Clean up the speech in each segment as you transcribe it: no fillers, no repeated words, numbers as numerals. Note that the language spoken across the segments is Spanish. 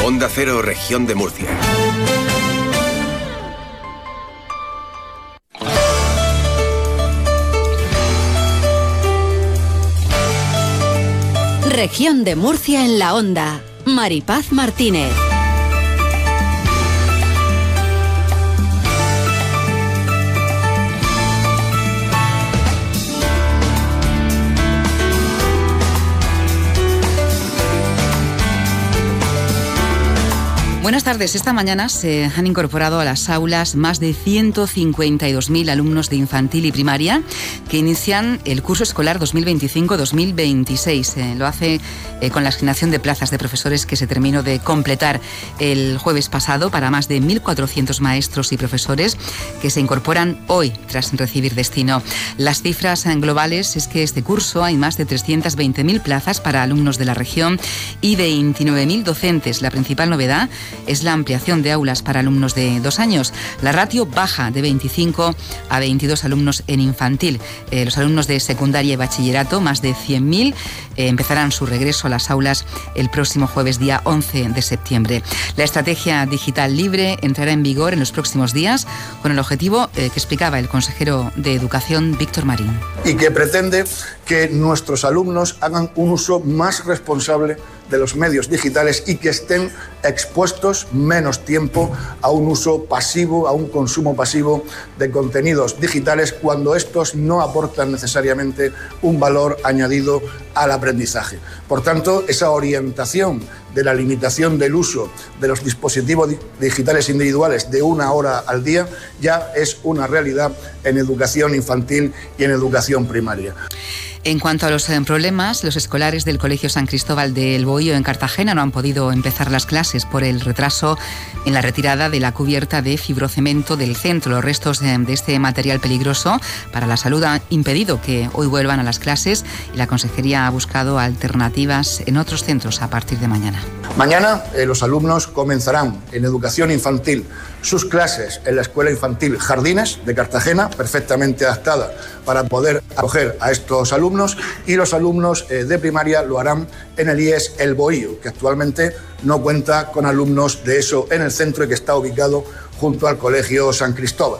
Onda Cero, Región de Murcia. Región de Murcia en la Onda. Maripaz Martínez. Buenas tardes. Esta mañana se han incorporado a las aulas más de 152.000 alumnos de infantil y primaria que inician el curso escolar 2025-2026. Lo hace con la asignación de plazas de profesores que se terminó de completar el jueves pasado para más de 1.400 maestros y profesores que se incorporan hoy tras recibir destino. Las cifras globales es que este curso hay más de 320.000 plazas para alumnos de la región y 29.000 docentes. La principal novedad es la ampliación de aulas para alumnos de 2 años. La ratio baja de 25 a 22 alumnos en infantil. Los alumnos de secundaria y bachillerato, más de 100.000, empezarán su regreso a las aulas el próximo jueves, día 11 de septiembre. La estrategia digital libre entrará en vigor en los próximos días con el objetivo que explicaba el consejero de Educación, Víctor Marín. Y que pretende que nuestros alumnos hagan un uso más responsable de los medios digitales y que estén expuestos menos tiempo a un uso pasivo, a un consumo pasivo de contenidos digitales cuando estos no aportan necesariamente un valor añadido al aprendizaje. Por tanto, esa orientación de la limitación del uso de los dispositivos digitales individuales de 1 hora al día ya es una realidad en educación infantil y en educación primaria. En cuanto a los problemas, los escolares del Colegio San Cristóbal del Bohío en Cartagena no han podido empezar las clases por el retraso en la retirada de la cubierta de fibrocemento del centro. Los restos de este material peligroso para la salud han impedido que hoy vuelvan a las clases y la Consejería ha buscado alternativas en otros centros a partir de mañana. Mañana los alumnos comenzarán en educación infantil sus clases en la Escuela Infantil Jardines de Cartagena, perfectamente adaptada para poder acoger a estos alumnos, y los alumnos de primaria lo harán en el IES El Bohío, que actualmente no cuenta con alumnos de ESO en el centro y que está ubicado junto al Colegio San Cristóbal.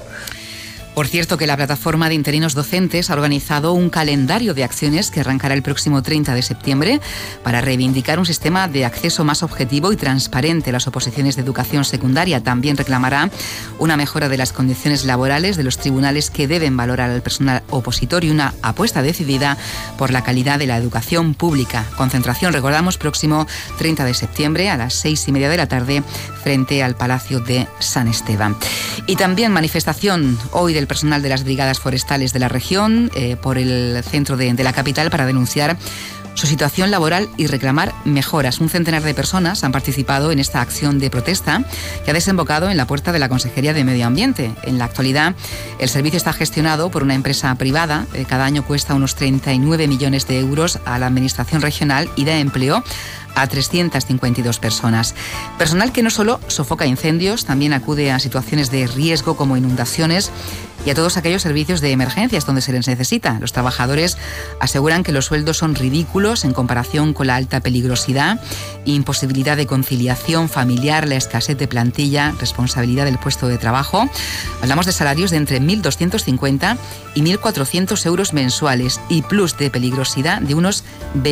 Por cierto, que la plataforma de interinos docentes ha organizado un calendario de acciones que arrancará el próximo 30 de septiembre para reivindicar un sistema de acceso más objetivo y transparente a las oposiciones de educación secundaria. También reclamará una mejora de las condiciones laborales de los tribunales que deben valorar al personal opositor y una apuesta decidida por la calidad de la educación pública. Concentración, recordamos, próximo 30 de septiembre a las 6:30 de la tarde frente al Palacio de San Esteban. Y también manifestación hoy del personal de las brigadas forestales de la región por el centro de la capital para denunciar su situación laboral y reclamar mejoras. Un centenar de personas han participado en esta acción de protesta que ha desembocado en la puerta de la Consejería de Medio Ambiente. En la actualidad, el servicio está gestionado por una empresa privada. Cada año cuesta unos 39 millones de euros a la Administración regional y da empleo a 352 personas. Personal que no solo sofoca incendios, también acude a situaciones de riesgo como inundaciones y a todos aquellos servicios de emergencias donde se les necesita. Los trabajadores aseguran que los sueldos son ridículos en comparación con la alta peligrosidad, imposibilidad de conciliación familiar, la escasez de plantilla, responsabilidad del puesto de trabajo. Hablamos de salarios de entre 1.250 y 1.400 euros mensuales y plus de peligrosidad de unos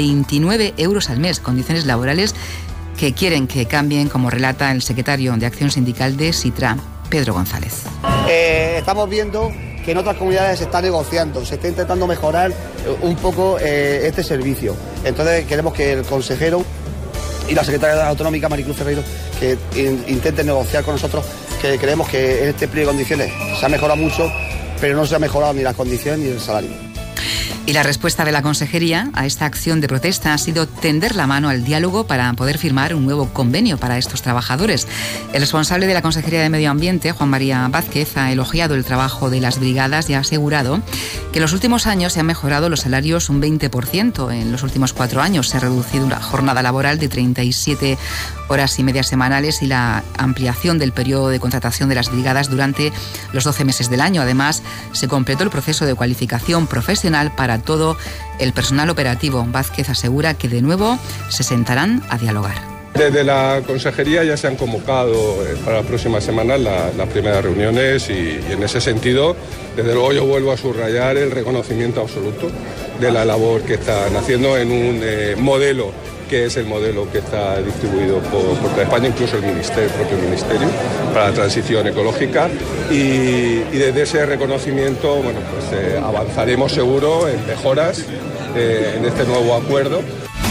29 euros al mes, condiciones laborales que quieren que cambien, como relata el secretario de Acción Sindical de SITRA, Pedro González. Estamos viendo que en otras comunidades se está negociando, se está intentando mejorar un poco este servicio. Entonces queremos que el consejero y la secretaria autonómica, Maricruz Ferreiro, que intenten negociar con nosotros, que creemos que en este pliego de condiciones se ha mejorado mucho, pero no se ha mejorado ni las condiciones ni el salario. Y la respuesta de la Consejería a esta acción de protesta ha sido tender la mano al diálogo para poder firmar un nuevo convenio para estos trabajadores. El responsable de la Consejería de Medio Ambiente, Juan María Vázquez, ha elogiado el trabajo de las brigadas y ha asegurado que en los últimos años se han mejorado los salarios un 20%. En los últimos 4 años se ha reducido una jornada laboral de 37 horas y media semanales y la ampliación del periodo de contratación de las brigadas durante los 12 meses del año. Además, se completó el proceso de cualificación profesional para todo el personal operativo. Vázquez asegura que de nuevo se sentarán a dialogar. Desde la consejería ya se han convocado para las próximas semanas las primeras reuniones y en ese sentido, desde luego yo vuelvo a subrayar el reconocimiento absoluto de la labor que están haciendo en un modelo que es el modelo que está distribuido por toda España, incluso el propio ministerio, para la transición ecológica. Y desde ese reconocimiento, bueno, pues avanzaremos seguro en mejoras en este nuevo acuerdo.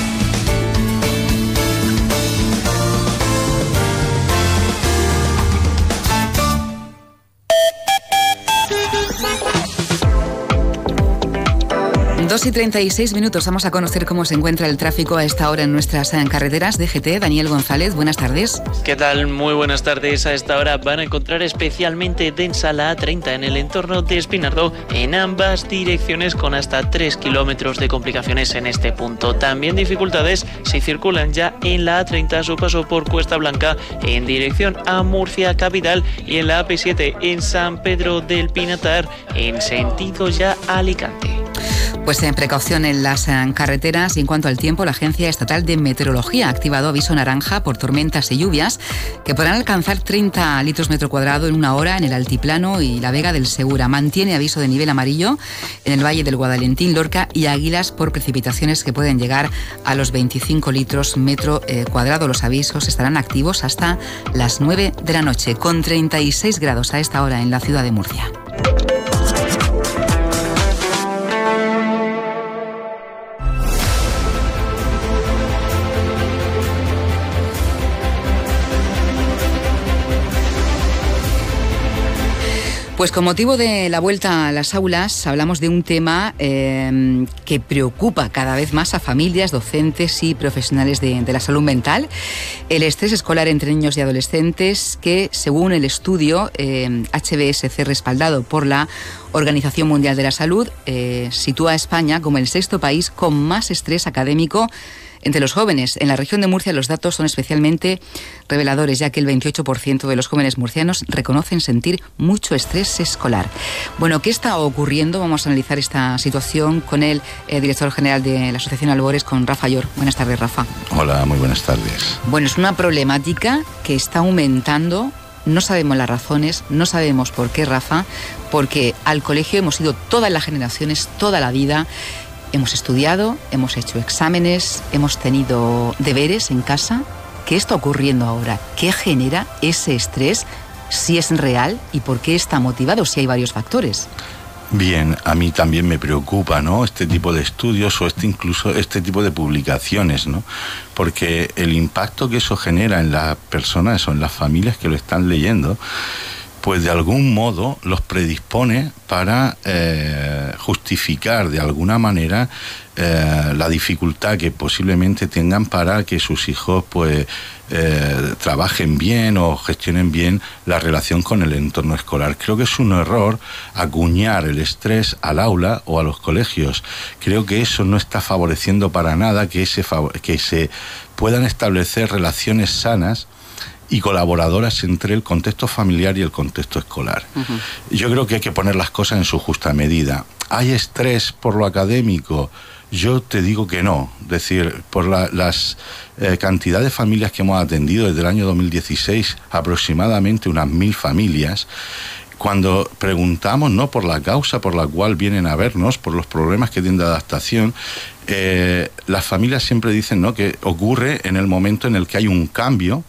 Y 36 minutos. Vamos a conocer cómo se encuentra el tráfico a esta hora en nuestras carreteras. DGT, Daniel González, buenas tardes. ¿Qué tal? Muy buenas tardes. A esta hora van a encontrar especialmente densa la A30 en el entorno de Espinardo en ambas direcciones, con hasta 3 kilómetros de complicaciones en este punto. También dificultades si circulan ya en la A30 a su paso por Cuesta Blanca en dirección a Murcia capital, y en la AP7 en San Pedro del Pinatar en sentido ya Alicante. Pues en precaución en las carreteras. Y en cuanto al tiempo, la Agencia Estatal de Meteorología ha activado aviso naranja por tormentas y lluvias que podrán alcanzar 30 litros metro cuadrado en una hora en el Altiplano y la Vega del Segura. Mantiene aviso de nivel amarillo en el Valle del Guadalentín, Lorca y Águilas por precipitaciones que pueden llegar a los 25 litros metro cuadrado. Los avisos estarán activos hasta las 9 de la noche, con 36 grados a esta hora en la ciudad de Murcia. Pues con motivo de la vuelta a las aulas hablamos de un tema que preocupa cada vez más a familias, docentes y profesionales de la salud mental. El estrés escolar entre niños y adolescentes, que según el estudio HBSC respaldado por la Organización Mundial de la Salud, sitúa a España como el 6º país con más estrés académico entre los jóvenes. En la región de Murcia los datos son especialmente reveladores, ya que el 28% de los jóvenes murcianos reconocen sentir mucho estrés escolar. Bueno, ¿qué está ocurriendo? Vamos a analizar esta situación con el director general de la Asociación Albores, con Rafa Llor. Buenas tardes, Rafa. Hola, muy buenas tardes. Bueno, es una problemática que está aumentando. No sabemos las razones, no sabemos por qué, Rafa, porque al colegio hemos ido todas las generaciones, toda la vida. Hemos estudiado, hemos hecho exámenes, hemos tenido deberes en casa. ¿Qué está ocurriendo ahora? ¿Qué genera ese estrés? Si es real y por qué está motivado, si hay varios factores. Bien, a mí también me preocupa, ¿no?, este tipo de estudios o incluso este tipo de publicaciones, ¿no? Porque el impacto que eso genera en las personas o en las familias que lo están leyendo, pues de algún modo los predispone para justificar de alguna manera la dificultad que posiblemente tengan para que sus hijos pues trabajen bien o gestionen bien la relación con el entorno escolar. Creo que es un error acuñar el estrés al aula o a los colegios. Creo que eso no está favoreciendo para nada que se puedan establecer relaciones sanas y colaboradoras entre el contexto familiar y el contexto escolar. Uh-huh. Yo creo que hay que poner las cosas en su justa medida. ¿Hay estrés por lo académico? Yo te digo que no. Es decir, por las cantidad de familias que hemos atendido desde el año 2016, aproximadamente unas 1000 familias, cuando preguntamos, ¿no?, por la causa por la cual vienen a vernos, por los problemas que tienen de adaptación, las familias siempre dicen, ¿no?, que ocurre en el momento en el que hay un cambio,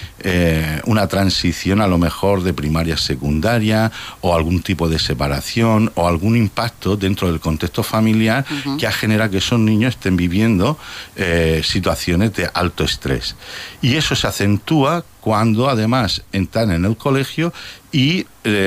una transición a lo mejor de primaria a secundaria, o algún tipo de separación o algún impacto dentro del contexto familiar, uh-huh, que genera que esos niños estén viviendo situaciones de alto estrés. Y eso se acentúa cuando además entran en el colegio y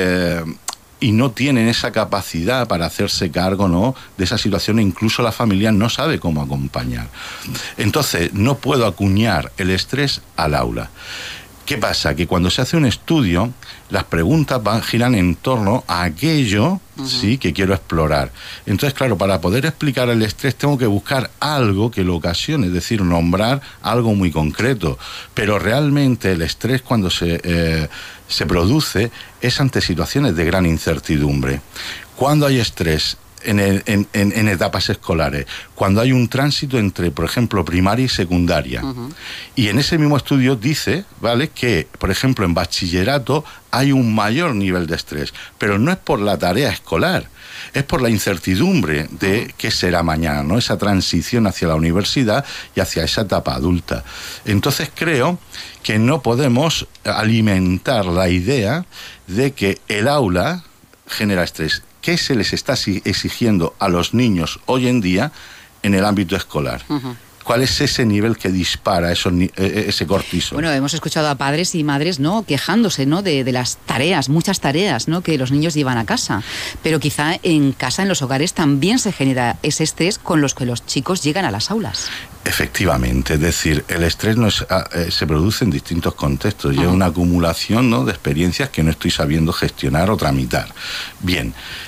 no tienen esa capacidad para hacerse cargo, ¿no?, de esa situación, e incluso la familia no sabe cómo acompañar. Entonces, no puedo acuñar el estrés al aula. ¿Qué pasa? Que cuando se hace un estudio, las preguntas giran en torno a aquello, uh-huh, sí, que quiero explorar. Entonces, claro, para poder explicar el estrés tengo que buscar algo que lo ocasione, es decir, nombrar algo muy concreto. Pero realmente el estrés, cuando se produce, es ante situaciones de gran incertidumbre. Cuando hay estrés en etapas escolares, cuando hay un tránsito entre, por ejemplo, primaria y secundaria. Y en ese mismo estudio dice, ¿vale?, que, por ejemplo, en bachillerato hay un mayor nivel de estrés, pero no es por la tarea escolar, es por la incertidumbre de qué será mañana, ¿no? Esa transición hacia la universidad y hacia esa etapa adulta. Entonces creo que no podemos alimentar la idea de que el aula genera estrés. ¿Qué se les está exigiendo a los niños hoy en día en el ámbito escolar? ¿Cuál es ese nivel que dispara ese cortisol? Bueno, hemos escuchado a padres y madres, ¿no?, quejándose, ¿no?, de las tareas, muchas tareas, ¿no?, que los niños llevan a casa. Pero quizá en casa, en los hogares, también se genera ese estrés con los que los chicos llegan a las aulas. Efectivamente, es decir, el estrés se produce en distintos contextos. Lleva una acumulación, ¿no?, de experiencias que no estoy sabiendo gestionar o tramitar. Bien,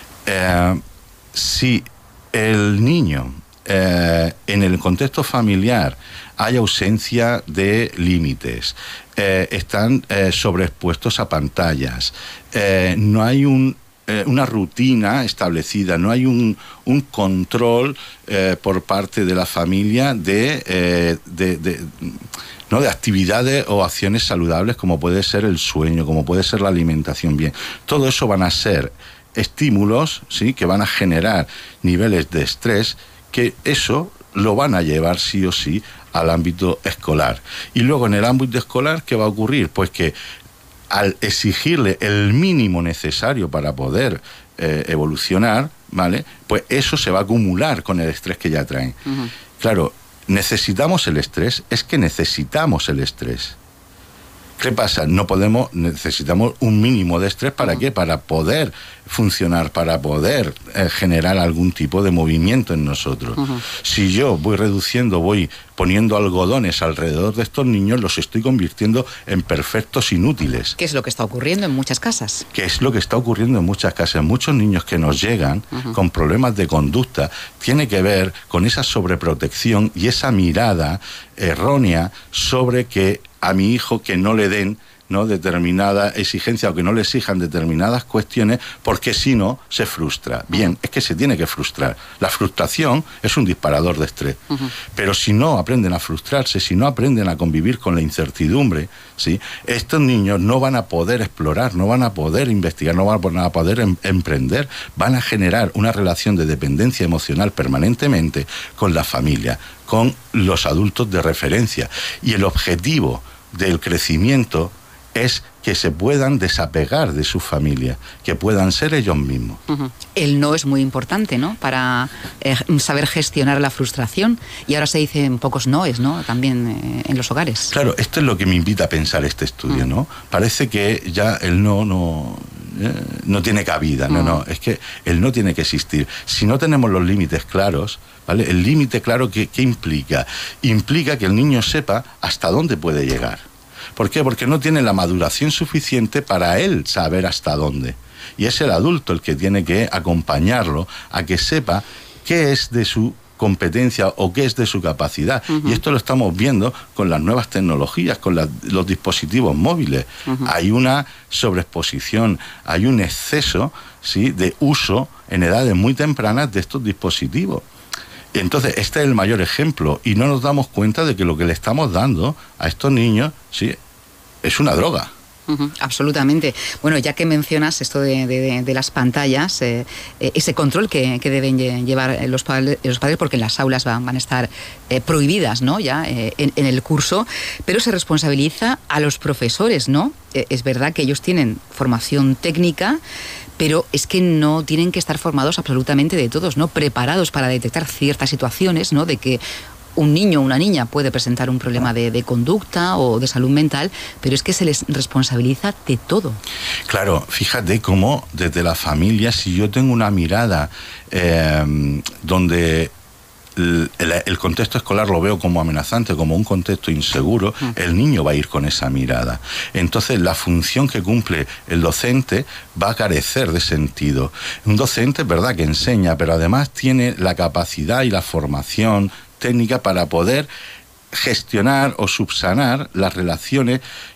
si el niño en el contexto familiar hay ausencia de límites, están sobreexpuestos a pantallas, no hay una rutina establecida, no hay un control por parte de la familia de actividades o acciones saludables, como puede ser el sueño, como puede ser la alimentación bien. Todo eso van a ser estímulos, ¿sí?, que van a generar niveles de estrés, que eso lo van a llevar sí o sí al ámbito escolar. Y luego en el ámbito escolar, ¿qué va a ocurrir? Pues que al exigirle el mínimo necesario para poder evolucionar, ¿vale?, pues eso se va a acumular con el estrés que ya traen. Claro, necesitamos el estrés, es que necesitamos el estrés. ¿Qué pasa? Necesitamos un mínimo de estrés, ¿para qué? Para poder funcionar, para poder generar algún tipo de movimiento en nosotros. Si yo voy reduciendo, voy poniendo algodones alrededor de estos niños, los estoy convirtiendo en perfectos inútiles. ¿Qué es lo que está ocurriendo en muchas casas? ¿Qué es lo que está ocurriendo en muchas casas? Muchos niños que nos llegan con problemas de conducta tiene que ver con esa sobreprotección y esa mirada errónea sobre que a mi hijo que no le den, ¿no?, determinada exigencia o que no le exijan determinadas cuestiones, porque si no se frustra. Bien, es que se tiene que frustrar. La frustración es un disparador de estrés. Pero si no aprenden a frustrarse, si no aprenden a convivir con la incertidumbre, ¿sí?, estos niños no van a poder explorar, no van a poder investigar, no van a poder emprender, van a generar una relación de dependencia emocional permanentemente con la familia, con los adultos de referencia. Y el objetivo del crecimiento es que se puedan desapegar de su familia, que puedan ser ellos mismos. El no es muy importante, ¿no?, para saber gestionar la frustración. Y ahora se dicen pocos noes, ¿no?, también en los hogares. Claro, esto es lo que me invita a pensar este estudio, ¿no? Parece que ya el no tiene cabida. No, es que el no tiene que existir. Si no tenemos los límites claros, ¿vale? El límite claro, ¿qué implica? Implica que el niño sepa hasta dónde puede llegar. ¿Por qué? Porque no tiene la maduración suficiente para él saber hasta dónde. Y es el adulto el que tiene que acompañarlo a que sepa qué es de su competencia o qué es de su capacidad. Y esto lo estamos viendo con las nuevas tecnologías, con los dispositivos móviles. Hay una sobreexposición, hay un exceso, ¿sí?, de uso en edades muy tempranas de estos dispositivos. Entonces, este es el mayor ejemplo, y no nos damos cuenta de que lo que le estamos dando a estos niños, sí, es una droga. Absolutamente. Bueno, ya que mencionas esto de las pantallas, ese control que deben llevar los padres, porque en las aulas van a estar prohibidas, ¿no?, ya en el curso, pero se responsabiliza a los profesores, ¿no? Es verdad que ellos tienen formación técnica, pero es que no tienen que estar formados absolutamente de todos, ¿no?, preparados para detectar ciertas situaciones, ¿no?, de que un niño o una niña puede presentar un problema de conducta o de salud mental, pero es que se les responsabiliza de todo. Claro, fíjate cómo desde la familia, si yo tengo una mirada donde el contexto escolar lo veo como amenazante, como un contexto inseguro, el niño va a ir con esa mirada. Entonces, la función que cumple el docente va a carecer de sentido. Un docente es verdad que enseña, pero además tiene la capacidad y la formación técnica para poder gestionar o subsanar las relaciones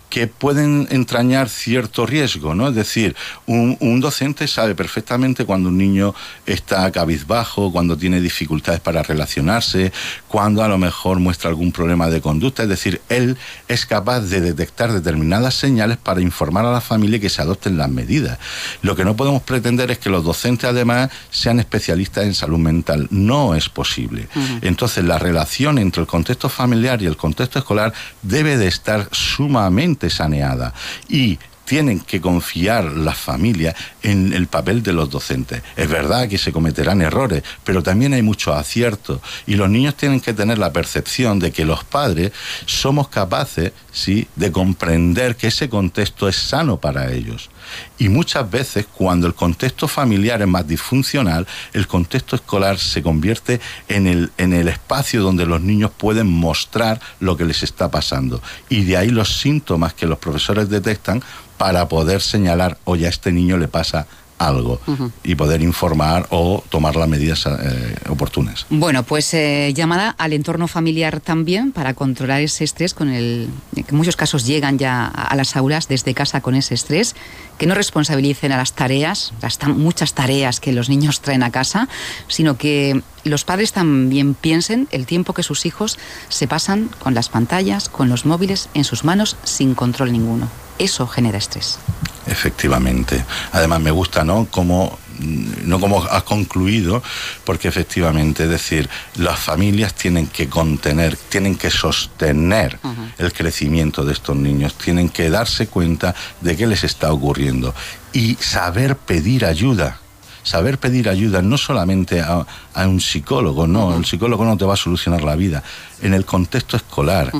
que pueden entrañar cierto riesgo, ¿no? Es decir, un docente sabe perfectamente cuando un niño está cabizbajo, cuando tiene dificultades para relacionarse, cuando a lo mejor muestra algún problema de conducta. Es decir, él es capaz de detectar determinadas señales para informar a la familia y que se adopten las medidas. Lo que no podemos pretender es que los docentes además sean especialistas en salud mental. No es posible. Entonces, la relación entre el contexto familiar y el contexto escolar debe de estar sumamente saneada, y tienen que confiar las familias en el papel de los docentes. Es verdad que se cometerán errores, pero también hay muchos aciertos, y los niños tienen que tener la percepción de que los padres somos capaces, ¿sí?, de comprender que ese contexto es sano para ellos. Y muchas veces, cuando el contexto familiar es más disfuncional, el contexto escolar se convierte en el espacio donde los niños pueden mostrar lo que les está pasando. Y de ahí los síntomas que los profesores detectan para poder señalar, oye, a este niño le pasa algo, y poder informar o tomar las medidas oportunas. Bueno, pues llamada al entorno familiar también para controlar ese estrés que en muchos casos llegan ya a las aulas desde casa con ese estrés, que no responsabilicen a las tareas, muchas tareas que los niños traen a casa, sino que los padres también piensen el tiempo que sus hijos se pasan con las pantallas, con los móviles en sus manos sin control ninguno. Eso genera estrés. Efectivamente. Además me gusta, ¿no?, como has concluido, porque efectivamente, es decir, las familias tienen que contener, tienen que sostener el crecimiento de estos niños, tienen que darse cuenta de qué les está ocurriendo y saber pedir ayuda. Saber pedir ayuda no solamente a un psicólogo, no, el psicólogo no te va a solucionar la vida. En el contexto escolar,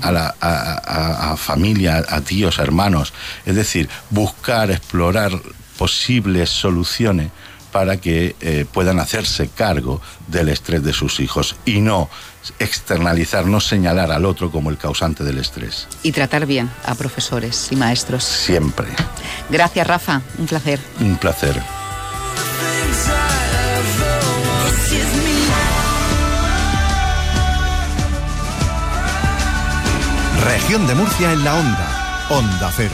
a familia, a tíos, a hermanos, es decir, buscar, explorar posibles soluciones para que puedan hacerse cargo del estrés de sus hijos y no externalizar, no señalar al otro como el causante del estrés. Y tratar bien a profesores y maestros. Siempre. Gracias, Rafa. Un placer. Un placer. Región de Murcia en la Onda. Onda Cero.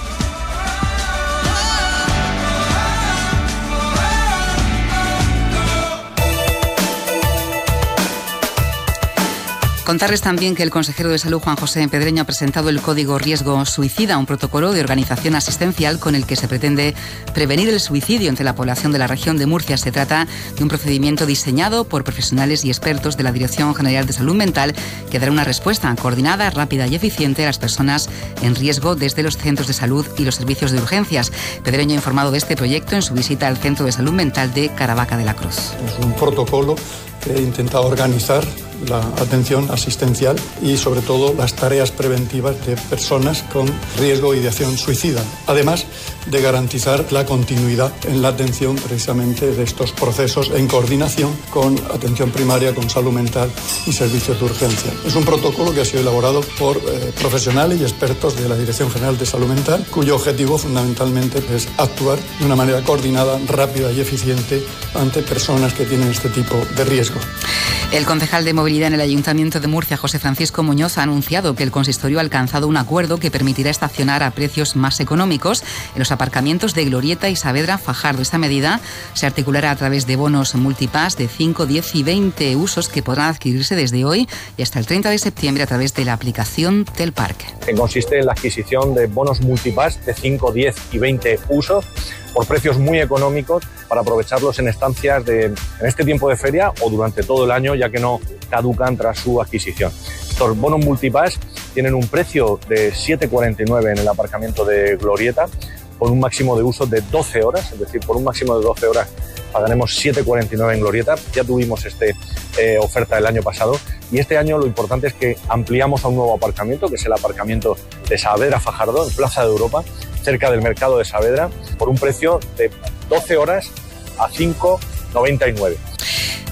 Contarles también que el consejero de Salud, Juan José Pedreño, ha presentado el Código Riesgo Suicida, un protocolo de organización asistencial con el que se pretende prevenir el suicidio entre la población de la región de Murcia. Se trata de un procedimiento diseñado por profesionales y expertos de la Dirección General de Salud Mental que dará una respuesta coordinada, rápida y eficiente a las personas en riesgo desde los centros de salud y los servicios de urgencias. Pedreño ha informado de este proyecto en su visita al Centro de Salud Mental de Caravaca de la Cruz. Es un protocolo que he intentado organizar la atención asistencial y sobre todo las tareas preventivas de personas con riesgo de ideación suicida, además de garantizar la continuidad en la atención precisamente de estos procesos en coordinación con atención primaria, con salud mental y servicios de urgencia. Es un protocolo que ha sido elaborado por profesionales y expertos de la Dirección General de Salud Mental, cuyo objetivo fundamentalmente es actuar de una manera coordinada, rápida y eficiente ante personas que tienen este tipo de riesgo. El concejal de Movilidad en el Ayuntamiento de Murcia, José Francisco Muñoz, ha anunciado que el consistorio ha alcanzado un acuerdo que permitirá estacionar a precios más económicos en los aparcamientos de Glorieta y Saavedra Fajardo. Esta medida se articulará a través de bonos multipass de 5, 10 y 20 usos que podrán adquirirse desde hoy y hasta el 30 de septiembre a través de la aplicación del parque. Que consiste en la adquisición de bonos multipass de 5, 10 y 20 usos por precios muy económicos para aprovecharlos en estancias en este tiempo de feria o durante todo el año, ya que no caducan tras su adquisición. Estos bonos multipass tienen un precio de 7,49 en el aparcamiento de Glorieta, con un máximo de uso de 12 horas, es decir, por un máximo de 12 horas pagaremos 7,49 en Glorieta. Ya tuvimos esta oferta el año pasado y este año lo importante es que ampliamos a un nuevo aparcamiento, que es el aparcamiento de Saavedra Fajardo, en Plaza de Europa, cerca del mercado de Saavedra, por un precio de 12 horas a 5,99.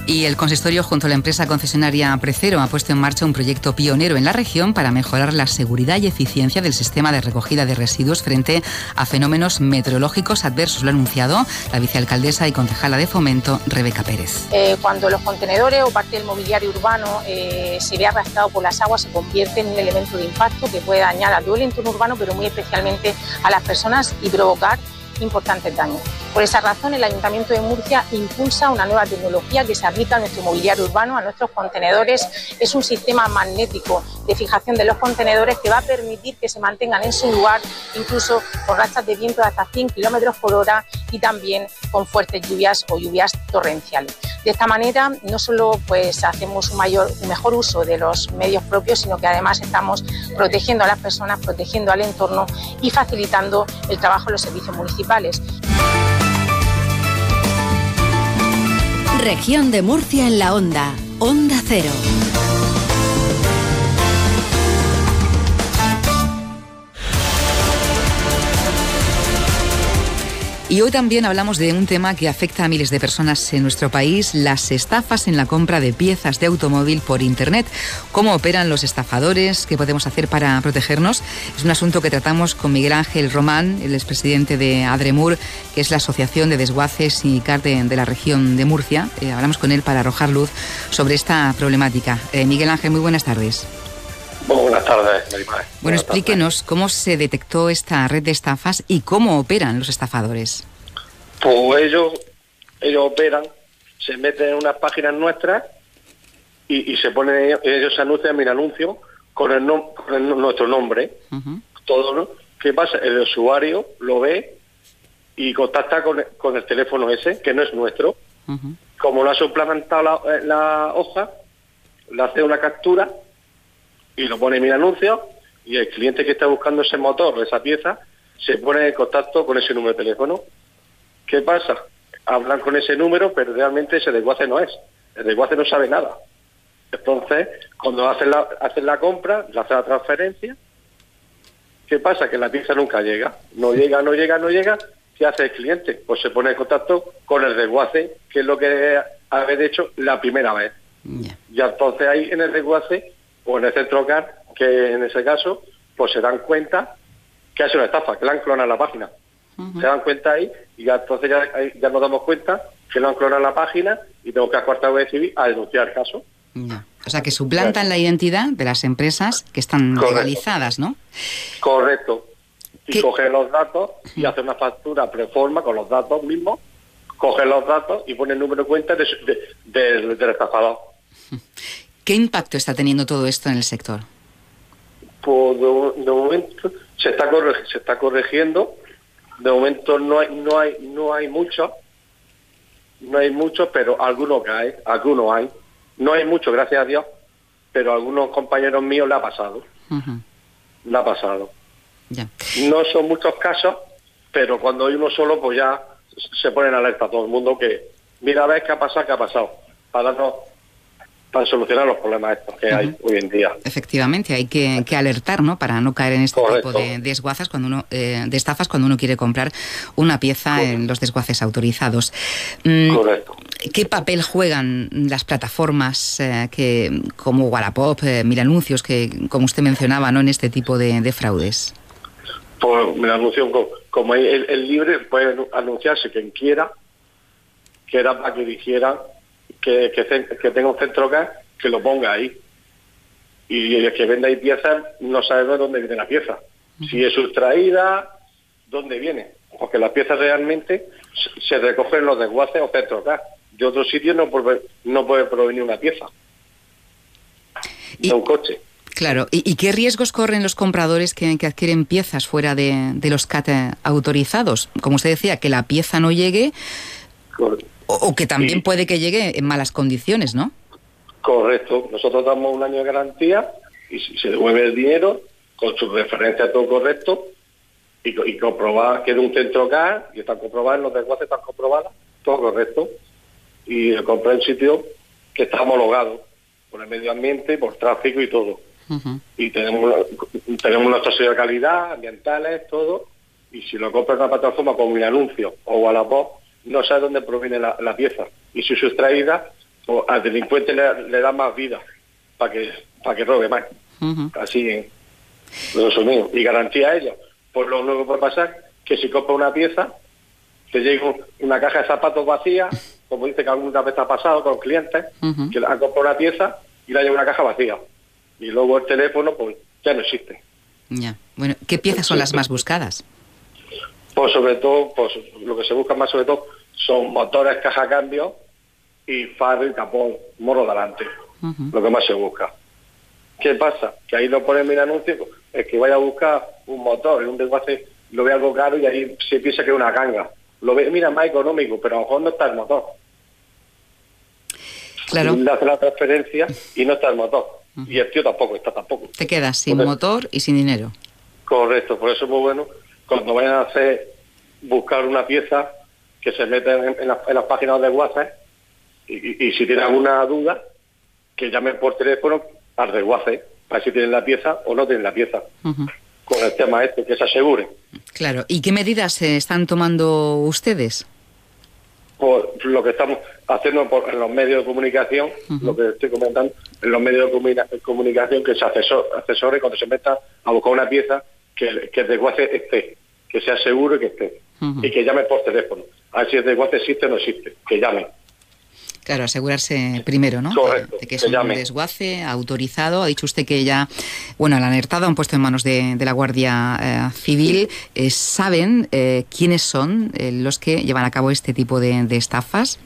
Y el consistorio, junto a la empresa concesionaria Precero, ha puesto en marcha un proyecto pionero en la región para mejorar la seguridad y eficiencia del sistema de recogida de residuos frente a fenómenos meteorológicos adversos. Lo ha anunciado la vicealcaldesa y concejala de Fomento, Rebeca Pérez. Cuando los contenedores o parte del mobiliario urbano se ve arrastrado por las aguas, se convierte en un elemento de impacto que puede dañar a todo el entorno urbano, pero muy especialmente a las personas y provocar importantes daños. Por esa razón, el Ayuntamiento de Murcia impulsa una nueva tecnología que se aplica a nuestro mobiliario urbano, a nuestros contenedores. Es un sistema magnético de fijación de los contenedores que va a permitir que se mantengan en su lugar, incluso con rachas de viento de hasta 100 km por hora y también con fuertes lluvias o lluvias torrenciales. De esta manera, no solo hacemos un mejor uso de los medios propios, sino que además estamos protegiendo a las personas, protegiendo al entorno y facilitando el trabajo de los servicios municipales. Región de Murcia en la Onda. Onda Cero. Y hoy también hablamos de un tema que afecta a miles de personas en nuestro país, las estafas en la compra de piezas de automóvil por Internet. ¿Cómo operan los estafadores? ¿Qué podemos hacer para protegernos? Es un asunto que tratamos con Miguel Ángel Román, el expresidente de Adremur, que es la Asociación de Desguaces y CAR de la región de Murcia. Hablamos con él para arrojar luz sobre esta problemática. Miguel Ángel, muy buenas tardes. Muy buenas tardes, Marimar. Bueno, explíquenos cómo se detectó esta red de estafas y cómo operan los estafadores. Pues ellos operan, se meten en unas páginas nuestras y se ponen, ellos se anuncian mi anuncio con nuestro nombre. Uh-huh. Todo, ¿no? ¿Qué pasa? El usuario lo ve y contacta con el teléfono ese, que no es nuestro. Uh-huh. Como lo ha suplementado la hoja, le hace una captura y lo pone en mi anuncio, y el cliente que está buscando ese motor o esa pieza se pone en contacto con ese número de teléfono. ¿Qué pasa? Hablan con ese número, pero realmente ese desguace no es. El desguace no sabe nada. Entonces, cuando hacen la compra, le hacen la transferencia, ¿qué pasa? Que la pieza nunca llega. No llega. ¿Qué hace el cliente? Pues se pone en contacto con el desguace, que es lo que habéis hecho la primera vez. Yeah. Y entonces ahí en el desguace o en el centro CAR, que en ese caso, pues se dan cuenta que ha sido una estafa, que le han clonado la página. Uh-huh. Se dan cuenta ahí y ya, entonces ya nos damos cuenta que le han clonado la página y tengo que acuartar de civil a denunciar el caso. Yeah. O sea, que suplantan la identidad de las empresas que están legalizadas, ¿no? Correcto. Y cogen los datos y hacen una factura preforma con los datos mismos, cogen los datos y ponen el número de cuenta del estafador. ¿Qué impacto está teniendo todo esto en el sector? Pues de momento se está corrigiendo. De momento no hay mucho, pero algunos hay. No hay mucho, gracias a Dios, pero a algunos compañeros míos le ha pasado. Uh-huh. Le ha pasado. Yeah. No son muchos casos, pero cuando hay uno solo, pues ya se ponen alerta a todo el mundo que mira a ver qué ha pasado, para solucionar los problemas estos que hay hoy en día. Efectivamente, hay que alertar, ¿no? Para no caer en este tipo de desguaces de estafas cuando uno quiere comprar una pieza en los desguaces autorizados. Correcto. ¿Qué papel juegan las plataformas como Wallapop, Milanuncios, que como usted mencionaba, ¿no? En este tipo de fraudes? Pues Milanuncios, como es libre, puede anunciarse quien quiera, que era para que dijera que tenga un centro CAR, que lo ponga ahí. Y el que venda ahí piezas no sabe de dónde viene la pieza. Si es sustraída, ¿dónde viene? Porque las piezas realmente se recogen en los desguaces o centro CAR. De otro sitio no puede provenir una pieza de un coche. Claro. ¿Y qué riesgos corren los compradores que adquieren piezas fuera de los CAT autorizados? Como usted decía, que la pieza no llegue... O que también puede que llegue en malas condiciones, ¿no? Correcto. Nosotros damos un año de garantía y se devuelve el dinero con su referencia todo correcto y comprobar que es un centro CAR y están comprobadas, los desguaces están comprobadas, todo correcto. Y compré en un sitio que está homologado por el medio ambiente, por tráfico y todo. Uh-huh. Y tenemos nuestra sello de calidad, ambientales, todo. Y si lo compras en una plataforma como Milanuncio o Wallapop, no sabe dónde proviene la pieza. Y si es sustraída, pues al delincuente le da más vida para que robe más. Así, lo resumido. Y garantía a ellos. Pues lo único que puede pasar que si compra una pieza, te llega una caja de zapatos vacía, como dice que alguna vez ha pasado con clientes, que han comprado una pieza y la lleva una caja vacía. Y luego el teléfono, pues ya no existe. Ya. Bueno, ¿qué piezas son las más buscadas? Pues sobre todo, pues lo que se busca más sobre todo son motores, caja cambio y faro y capón, morro delante. Lo que más se busca. ¿Qué pasa? Que ahí lo ponen en mi anuncio, es que vaya a buscar un motor, en un desguace lo ve algo caro y ahí se piensa que es una ganga. Lo ve, mira, más económico, pero a lo mejor no está el motor. Claro. Le hace la transferencia y no está el motor. Y el tío tampoco. Te quedas sin motor y sin dinero. Correcto, por eso es muy bueno cuando vayan a buscar una pieza que se meten en las páginas de WhatsApp y si tienen alguna duda, que llamen por teléfono al desguace, para ver si tienen la pieza o no tienen la pieza. Con el tema que se aseguren. Claro, ¿y qué medidas están tomando ustedes? Por lo que estamos haciendo en los medios de comunicación, lo que estoy comentando, en los medios de comunicación, que se asesore cuando se meta a buscar una pieza, que el desguace esté, que sea seguro y que esté. Y que llame por teléfono. A ver si el desguace existe o no existe, que llame. Claro, asegurarse primero, ¿no? Correcto, de que es un desguace autorizado. Ha dicho usted que ya, bueno, el alertado han puesto en manos de la Guardia Civil. ¿Saben quiénes son los que llevan a cabo este tipo de estafas?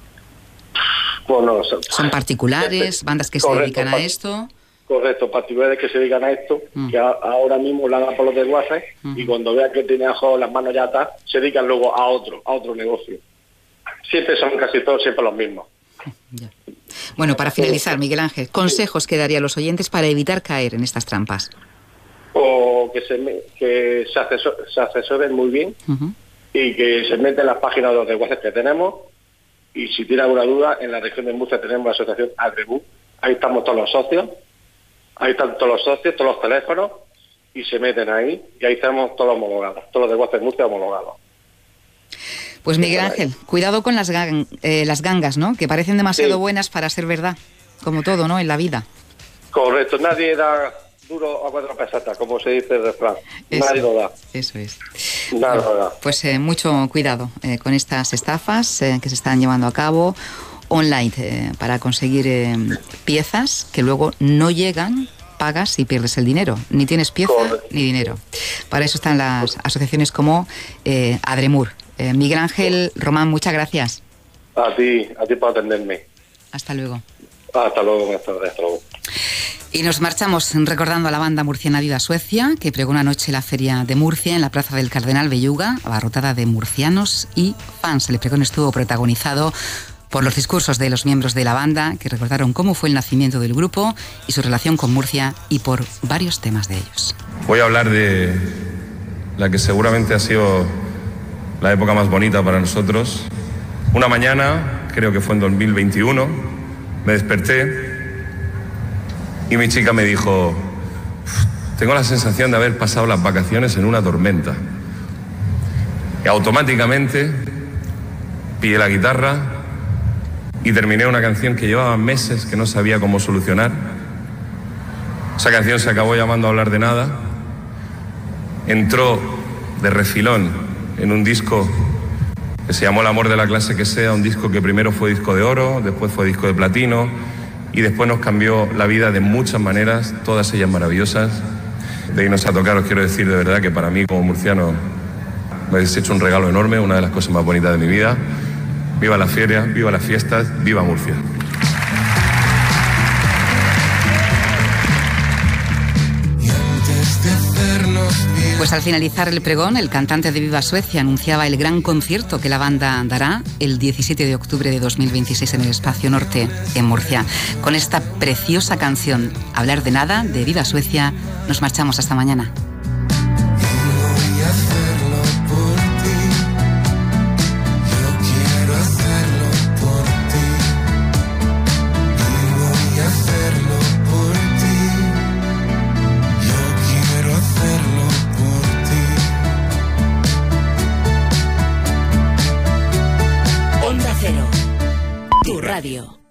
Bueno, ¿Son particulares, bandas que se dedican a esto? Correcto, particulares que se dedican a esto, que ahora mismo la dan por los desguaces y cuando vean que tienen las manos ya atadas, se dedican luego a otro negocio. Siempre son casi todos siempre los mismos. Ya. Bueno, para finalizar, Miguel Ángel, consejos que daría a los oyentes para evitar caer en estas trampas. O que se asesoren muy bien y que se meten en las páginas de los desguaces que tenemos, y si tiene alguna duda, en la región de Murcia tenemos la asociación Adrebú, ahí estamos todos los socios, todos los teléfonos, y se meten ahí, y ahí estamos todos homologados, todos los desguaces de Murcia homologados. Pues Miguel Ángel, cuidado con las gangas, ¿no? Que parecen demasiado buenas para ser verdad, como todo, ¿no? En la vida. Correcto, nadie da duro a 4 pesetas, como se dice el refrán. Nadie lo da. Eso es. Nada lo da. Pues mucho cuidado con estas estafas que se están llevando a cabo online para conseguir piezas que luego no llegan, pagas y pierdes el dinero. Ni tienes pieza ni dinero. Para eso están las asociaciones como Adremur. Miguel Ángel Román, muchas gracias. A ti por atenderme. Hasta luego. Hasta luego, buenas tardes, hasta luego. Y nos marchamos recordando a la banda murciana Viva Suecia, que pregó anoche la Feria de Murcia en la Plaza del Cardenal Belluga, abarrotada de murcianos y fans. El pregón estuvo protagonizado por los discursos de los miembros de la banda, que recordaron cómo fue el nacimiento del grupo y su relación con Murcia, y por varios temas de ellos. Voy a hablar de la que seguramente ha sido la época más bonita para nosotros. Una mañana, creo que fue en 2021, me desperté y mi chica me dijo: tengo la sensación de haber pasado las vacaciones en una tormenta. Y automáticamente pillé la guitarra y terminé una canción que llevaba meses que no sabía cómo solucionar. Esa canción se acabó llamando Hablar de Nada. Entró de refilón en un disco que se llamó El amor de la clase que sea, un disco que primero fue disco de oro, después fue disco de platino y después nos cambió la vida de muchas maneras, todas ellas maravillosas. De irnos a tocar, os quiero decir de verdad que para mí como murciano me habéis hecho un regalo enorme, una de las cosas más bonitas de mi vida. Viva la feria, viva las fiestas, viva Murcia. Pues al finalizar el pregón, el cantante de Viva Suecia anunciaba el gran concierto que la banda dará el 17 de octubre de 2026 en el Espacio Norte, en Murcia. Con esta preciosa canción, Hablar de Nada, de Viva Suecia, nos marchamos hasta mañana. Radio.